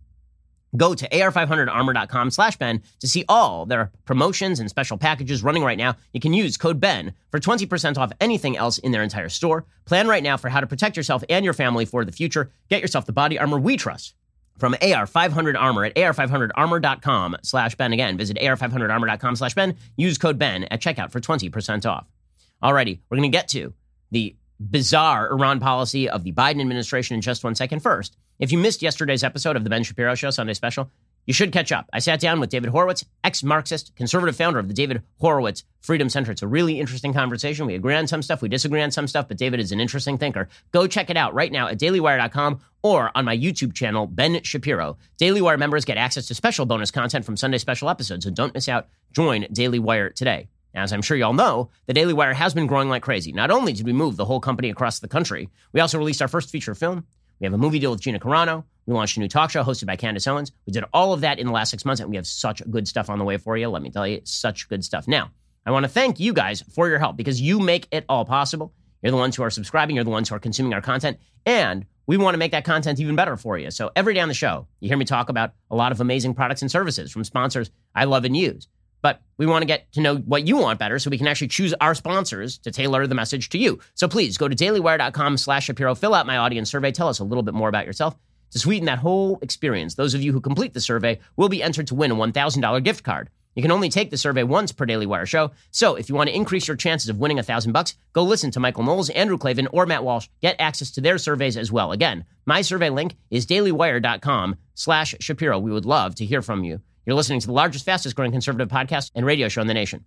Go to AR500armor.com/Ben to see all their promotions and special packages running right now. You can use code Ben for 20% off anything else in their entire store. Plan right now for how to protect yourself and your family for the future. Get yourself the body armor we trust from AR500 Armor at AR500armor.com/Ben. Again, visit AR500armor.com/Ben. Use code Ben at checkout for 20% off. Alrighty, we're going to get to the bizarre Iran policy of the Biden administration in just 1 second. First, if you missed yesterday's episode of The Ben Shapiro Show Sunday Special, you should catch up. I sat down with David Horowitz, ex-Marxist, conservative founder of the David Horowitz Freedom Center. It's a really interesting conversation. We agree on some stuff, we disagree on some stuff, but David is an interesting thinker. Go check it out right now at dailywire.com or on my YouTube channel, Ben Shapiro. Daily Wire members get access to special bonus content from Sunday Special episodes, so don't miss out. Join Daily Wire today. As I'm sure you all know, the Daily Wire has been growing like crazy. Not only did we move the whole company across the country, we also released our first feature film. We have a movie deal with Gina Carano. We launched a new talk show hosted by Candace Owens. We did all of that in the last 6 months, and we have such good stuff on the way for you. Let me tell you, such good stuff. Now, I want to thank you guys for your help because you make it all possible. You're the ones who are subscribing. You're the ones who are consuming our content. And we want to make that content even better for you. So every day on the show, you hear me talk about a lot of amazing products and services from sponsors I love and use. But we want to get to know what you want better so we can actually choose our sponsors to tailor the message to you. So please go to dailywire.com/Shapiro, fill out my audience survey, tell us a little bit more about yourself. To sweeten that whole experience, those of you who complete the survey will be entered to win a $1,000 gift card. You can only take the survey once per Daily Wire show. So if you want to increase your chances of winning $1,000, go listen to Michael Knowles, Andrew Klavan, or Matt Walsh. Get access to their surveys as well. Again, my survey link is dailywire.com/Shapiro. We would love to hear from you. You're listening to the largest, fastest growing conservative podcast and radio show in the nation.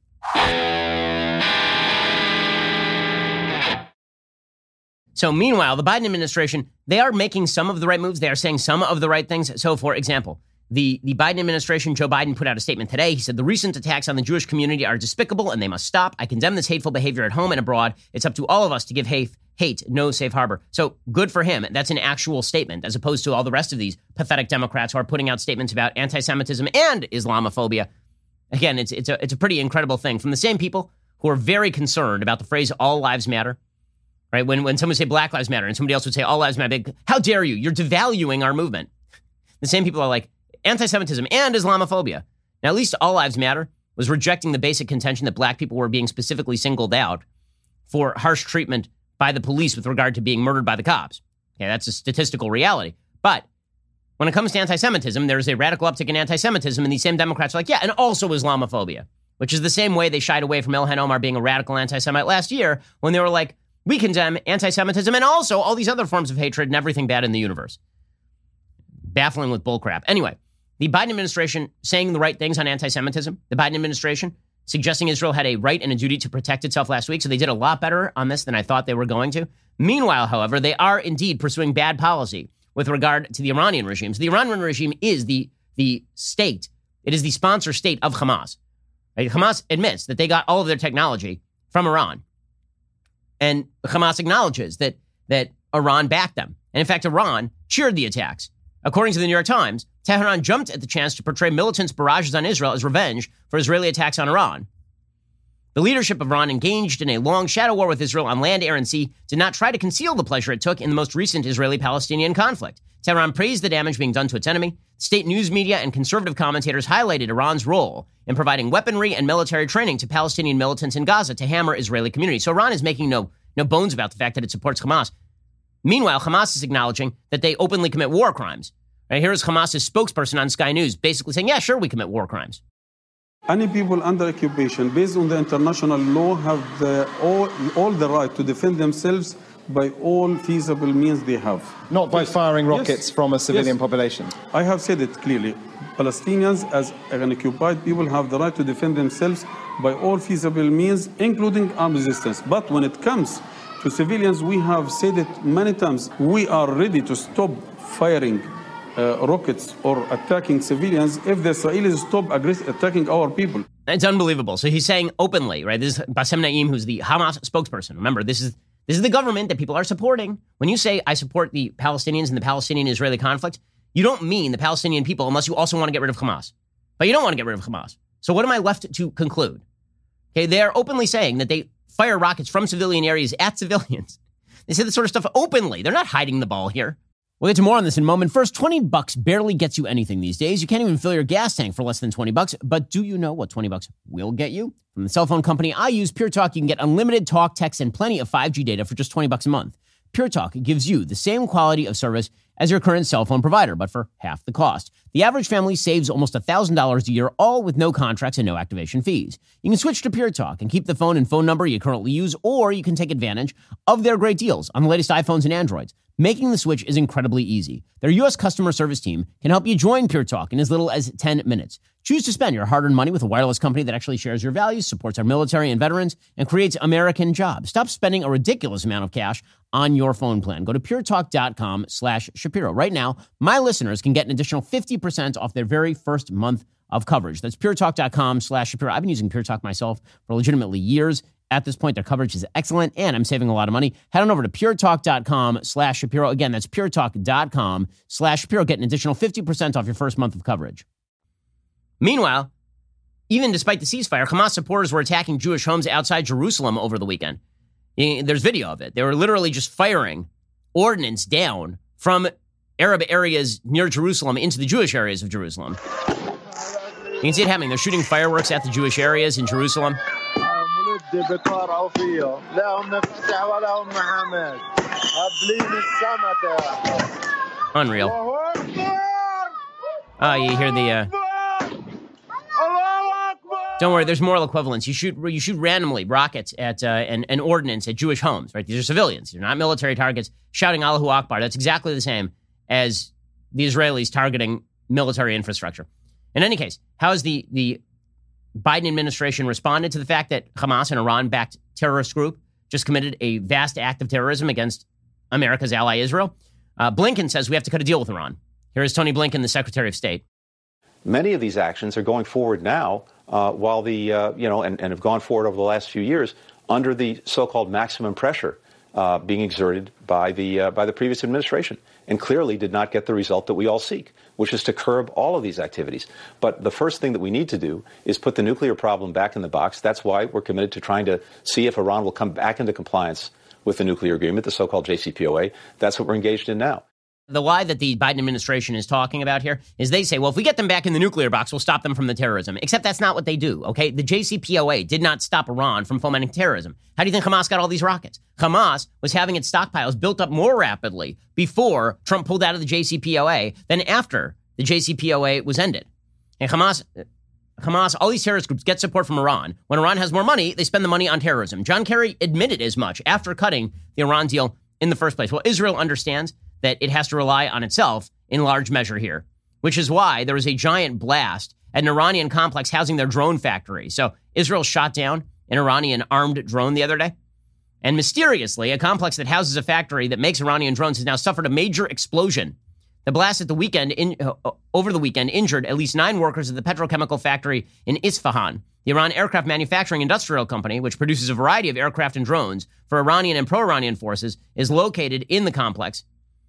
So meanwhile, the Biden administration, they are making some of the right moves. They are saying some of the right things. So for example, the Biden administration, Joe Biden put out a statement today. He said, the recent attacks on the Jewish community are despicable and they must stop. I condemn this hateful behavior at home and abroad. It's up to all of us to give hate no safe harbor. So good for him. That's an actual statement as opposed to all the rest of these pathetic Democrats who are putting out statements about anti-Semitism and Islamophobia. Again, it's a pretty incredible thing from the same people who are very concerned about the phrase all lives matter. Right? When someone say Black Lives Matter and somebody else would say all lives matter, how dare you? You're devaluing our movement. The same people are like anti-Semitism and Islamophobia. Now, at least All Lives Matter was rejecting the basic contention that black people were being specifically singled out for harsh treatment by the police with regard to being murdered by the cops. Okay, that's a statistical reality. But when it comes to anti-Semitism, there's a radical uptick in anti-Semitism, and these same Democrats are like, yeah, and also Islamophobia, which is the same way they shied away from Ilhan Omar being a radical anti-Semite last year when they were like, we condemn anti-Semitism and also all these other forms of hatred and everything bad in the universe. Baffling with bullcrap. Anyway, the Biden administration saying the right things on anti-Semitism, the Biden administration suggesting Israel had a right and a duty to protect itself last week, so they did a lot better on this than I thought they were going to. Meanwhile, however, they are indeed pursuing bad policy with regard to the Iranian regime. So the Iranian regime is the state. It is the sponsor state of Hamas. Right? Hamas admits that they got all of their technology from Iran. And Hamas acknowledges that Iran backed them. And in fact, Iran cheered the attacks. According to the New York Times, Tehran jumped at the chance to portray militants' barrages on Israel as revenge for Israeli attacks on Iran. The leadership of Iran, engaged in a long shadow war with Israel on land, air, and sea, did not try to conceal the pleasure it took in the most recent Israeli-Palestinian conflict. Tehran praised the damage being done to its enemy. State news media and conservative commentators highlighted Iran's role in providing weaponry and military training to Palestinian militants in Gaza to hammer Israeli communities. So Iran is making no bones about the fact that it supports Hamas. Meanwhile, Hamas is acknowledging that they openly commit war crimes. Right, here is Hamas's spokesperson on Sky News basically saying, yeah, sure, we commit war crimes. Any people under occupation, based on the international law, have all the right to defend themselves by all feasible means they have. Not by firing rockets from a civilian population. I have said it clearly. Palestinians, as an occupied people, have the right to defend themselves by all feasible means, including armed resistance. But when it comes to civilians, we have said it many times. We are ready to stop firing rockets or attacking civilians if the Israelis stop attacking our people. It's unbelievable. So he's saying openly, right? This is Bassem Naim, who's the Hamas spokesperson. Remember, this is the government that people are supporting. When you say, I support the Palestinians and the Palestinian-Israeli conflict, you don't mean the Palestinian people unless you also want to get rid of Hamas. But you don't want to get rid of Hamas. So what am I left to conclude? Okay, they are openly saying that they fire rockets from civilian areas at civilians. They say this sort of stuff openly. They're not hiding the ball here. We'll get to more on this in a moment. First, $20 barely gets you anything these days. You can't even fill your gas tank for less than $20. But do you know what $20 will get you? From the cell phone company I use, Pure Talk, you can get unlimited talk, text, and plenty of 5G data for just $20 a month. Pure Talk gives you the same quality of service as your current cell phone provider, but for half the cost. The average family saves almost $1,000 a year, all with no contracts and no activation fees. You can switch to Pure Talk and keep the phone and phone number you currently use, or you can take advantage of their great deals on the latest iPhones and Androids. Making the switch is incredibly easy. Their U.S. customer service team can help you join Pure Talk in as little as 10 minutes. Choose to spend your hard-earned money with a wireless company that actually shares your values, supports our military and veterans, and creates American jobs. Stop spending a ridiculous amount of cash on your phone plan. Go to puretalk.com/Shapiro. Right now, my listeners can get an additional 50% off their very first month of coverage. That's puretalk.com/Shapiro. I've been using Pure Talk myself for legitimately years. At this point, their coverage is excellent, and I'm saving a lot of money. Head on over to puretalk.com/Shapiro. Again, that's puretalk.com/Shapiro. Get an additional 50% off your first month of coverage. Meanwhile, even despite the ceasefire, Hamas supporters were attacking Jewish homes outside Jerusalem over the weekend. There's video of it. They were literally just firing ordnance down from Arab areas near Jerusalem into the Jewish areas of Jerusalem. You can see it happening. They're shooting fireworks at the Jewish areas in Jerusalem. Unreal. You hear the... Don't worry, there's moral equivalence. You shoot randomly rockets at and ordnance at Jewish homes, right? These are civilians. They're not military targets. Shouting Allahu Akbar. That's exactly the same as the Israelis targeting military infrastructure. In any case, how has the Biden administration responded to the fact that Hamas, an Iran-backed terrorist group, just committed a vast act of terrorism against America's ally Israel? Blinken says we have to cut a deal with Iran. Here is Tony Blinken, the Secretary of State. Many of these actions are going forward now, while and have gone forward over the last few years under the so-called maximum pressure being exerted by the previous administration, and clearly did not get the result that we all seek, which is to curb all of these activities. But the first thing that we need to do is put the nuclear problem back in the box. That's why we're committed to trying to see if Iran will come back into compliance with the nuclear agreement, the so-called JCPOA. That's what we're engaged in now. The lie that the Biden administration is talking about here is they say, well, if we get them back in the nuclear box, we'll stop them from the terrorism. Except that's not what they do, okay? The JCPOA did not stop Iran from fomenting terrorism. How do you think Hamas got all these rockets? Hamas was having its stockpiles built up more rapidly before Trump pulled out of the JCPOA than after the JCPOA was ended. And Hamas, all these terrorist groups get support from Iran. When Iran has more money, they spend the money on terrorism. John Kerry admitted as much after cutting the Iran deal in the first place. Well, Israel understands that it has to rely on itself in large measure here, which is why there was a giant blast at an Iranian complex housing their drone factory. So Israel shot down an Iranian armed drone the other day. And mysteriously, a complex that houses a factory that makes Iranian drones has now suffered a major explosion. The blast at the weekend, over the weekend, injured at least 9 workers at the petrochemical factory in Isfahan. The Iran Aircraft Manufacturing Industrial Company, which produces a variety of aircraft and drones for Iranian and pro-Iranian forces, is located in the complex.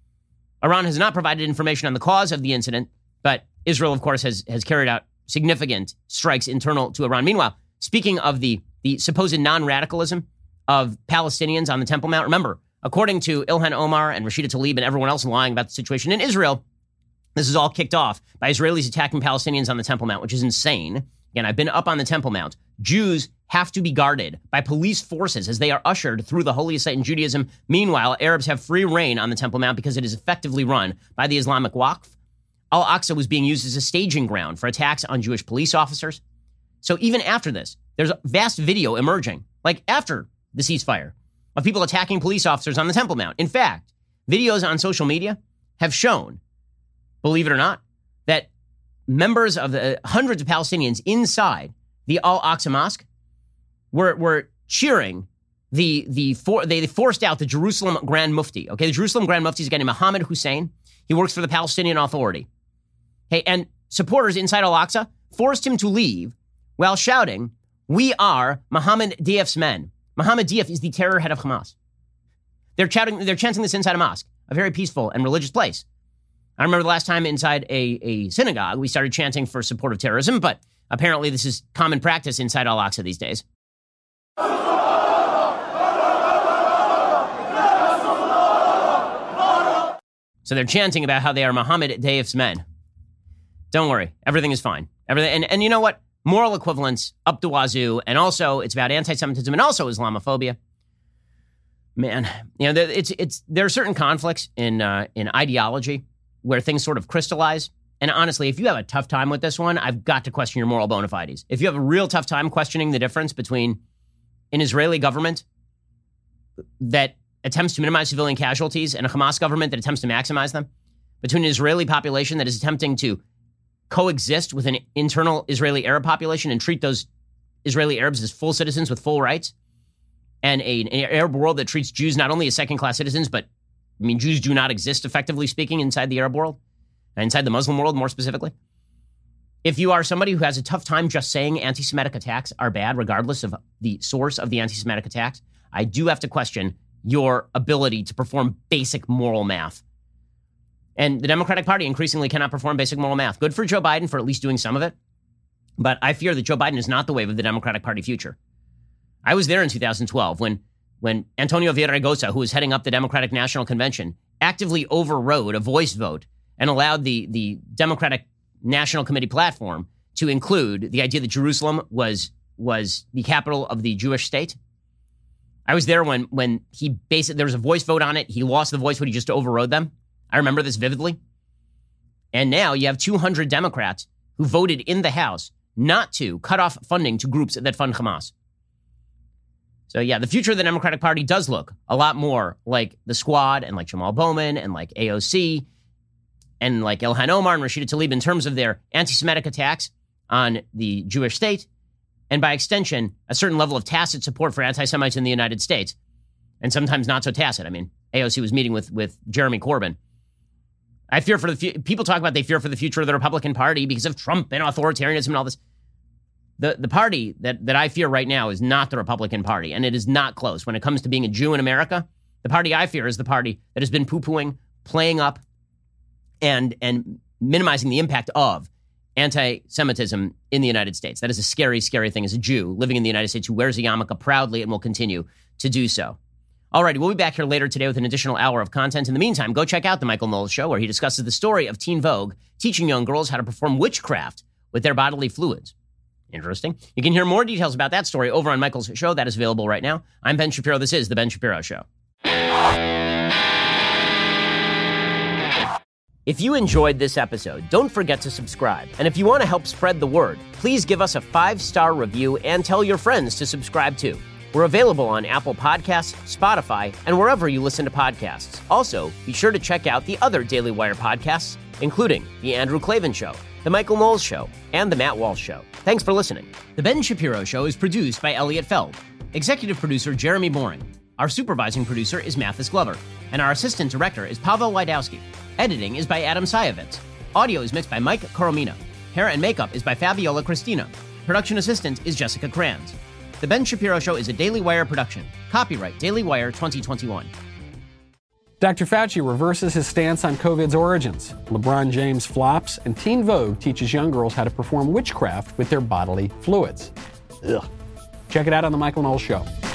Iran has not provided information on the cause of the incident, but Israel, of course, has carried out significant strikes internal to Iran. Meanwhile, speaking of the supposed non-radicalism of Palestinians on the Temple Mount, remember, according to Ilhan Omar and Rashida Tlaib and everyone else lying about the situation in Israel, this is all kicked off by Israelis attacking Palestinians on the Temple Mount, which is insane. Again, I've been up on the Temple Mount. Jews have to be guarded by police forces as they are ushered through the holiest site in Judaism. Meanwhile, Arabs have free reign on the Temple Mount because it is effectively run by the Islamic Waqf. Al-Aqsa was being used as a staging ground for attacks on Jewish police officers. So even after this, there's a vast video emerging, like after the ceasefire, of people attacking police officers on the Temple Mount. In fact, videos on social media have shown, believe it or not, that members of the hundreds of Palestinians inside the Al-Aqsa Mosque were cheering they forced out the Jerusalem Grand Mufti. Okay, the Jerusalem Grand Mufti is a guy named Mohammed Hussein. He works for the Palestinian Authority. Hey, and supporters inside Al-Aqsa forced him to leave while shouting, "We are Mohammed Diaf's men." Mohammed Diaf is the terror head of Hamas. They're chanting this inside a mosque, a very peaceful and religious place. I remember the last time inside a synagogue, we started chanting for support of terrorism, but apparently this is common practice inside Al-Aqsa these days. So they're chanting about how they are Mohammed Diaf's men. Don't worry, everything is fine. Everything, and you know what? Moral equivalence up the wazoo, and also it's about anti-Semitism and also Islamophobia. Man, you know, there are certain conflicts in ideology where things sort of crystallize. And honestly, if you have a tough time with this one, I've got to question your moral bona fides. If you have a real tough time questioning the difference between an Israeli government that attempts to minimize civilian casualties and a Hamas government that attempts to maximize them, between an Israeli population that is attempting to coexist with an internal Israeli Arab population and treat those Israeli Arabs as full citizens with full rights, and an Arab world that treats Jews not only as second-class citizens, but, I mean, Jews do not exist, effectively speaking, inside the Arab world, inside the Muslim world more specifically. If you are somebody who has a tough time just saying anti-Semitic attacks are bad, regardless of the source of the anti-Semitic attacks, I do have to question your ability to perform basic moral math. And the Democratic Party increasingly cannot perform basic moral math. Good for Joe Biden for at least doing some of it. But I fear that Joe Biden is not the wave of the Democratic Party future. I was there in 2012 when Antonio Villaraigosa, who was heading up the Democratic National Convention, actively overrode a voice vote and allowed the Democratic National Committee platform to include the idea that Jerusalem was the capital of the Jewish state. I was there when there was a voice vote on it. He lost the voice vote. He just overrode them. I remember this vividly. And now you have 200 Democrats who voted in the House not to cut off funding to groups that fund Hamas. So yeah, the future of the Democratic Party does look a lot more like the Squad and like Jamal Bowman and like AOC and like Ilhan Omar and Rashida Tlaib in terms of their anti-Semitic attacks on the Jewish state, and by extension, a certain level of tacit support for anti-Semites in the United States, and sometimes not so tacit. I mean, AOC was meeting with Jeremy Corbyn. I fear for people talk about they fear for the future of the Republican Party because of Trump and authoritarianism and all this. The party that I fear right now is not the Republican Party, and it is not close. When it comes to being a Jew in America, the party I fear is the party that has been poo-pooing, playing up, and minimizing the impact of anti-Semitism in the United States. That is a scary, scary thing as a Jew living in the United States who wears a yarmulke proudly and will continue to do so. All right, we'll be back here later today with an additional hour of content. In the meantime, go check out The Michael Knowles Show, where he discusses the story of Teen Vogue teaching young girls how to perform witchcraft with their bodily fluids. Interesting. You can hear more details about that story over on Michael's show. That is available right now. I'm Ben Shapiro. This is The Ben Shapiro Show. If you enjoyed this episode, don't forget to subscribe. And if you want to help spread the word, please give us a 5-star review and tell your friends to subscribe too. We're available on Apple Podcasts, Spotify, and wherever you listen to podcasts. Also, be sure to check out the other Daily Wire podcasts, including The Andrew Klavan Show, The Michael Knowles Show, and The Matt Walsh Show. Thanks for listening. The Ben Shapiro Show is produced by Elliot Feld. Executive producer Jeremy Boring. Our supervising producer is Mathis Glover. And our assistant director is Pavel Wydowski. Editing is by Adam Sayevitz. Audio is mixed by Mike Coromina. Hair and makeup is by Fabiola Cristina. Production assistant is Jessica Kranz. The Ben Shapiro Show is a Daily Wire production. Copyright Daily Wire 2021. Dr. Fauci reverses his stance on COVID's origins. LeBron James flops, and Teen Vogue teaches young girls how to perform witchcraft with their bodily fluids. Ugh. Check it out on The Michael Knowles Show.